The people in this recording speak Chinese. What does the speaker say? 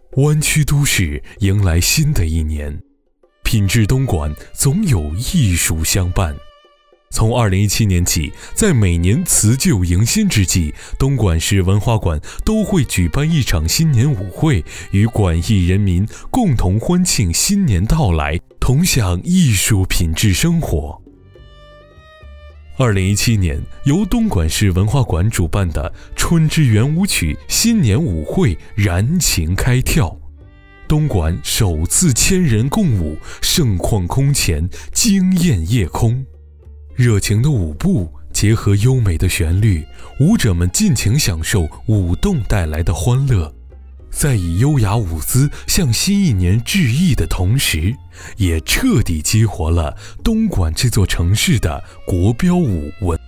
湾区都市迎来新的一年，品质东莞总有艺术相伴。从2017年起，在每年辞旧迎新之际，东莞市文化馆都会举办一场新年舞会，与莞艺人民共同欢庆新年到来，同享艺术品质生活。2017年，由东莞市文化馆主办的春之圆舞曲新年舞会燃情开跳，东莞首次1000人共舞，盛况空前，惊艳夜空。热情的舞步结合优美的旋律，舞者们尽情享受舞动带来的欢乐，在以优雅舞姿向新一年致意的同时，也彻底激活了东莞这座城市的国标舞文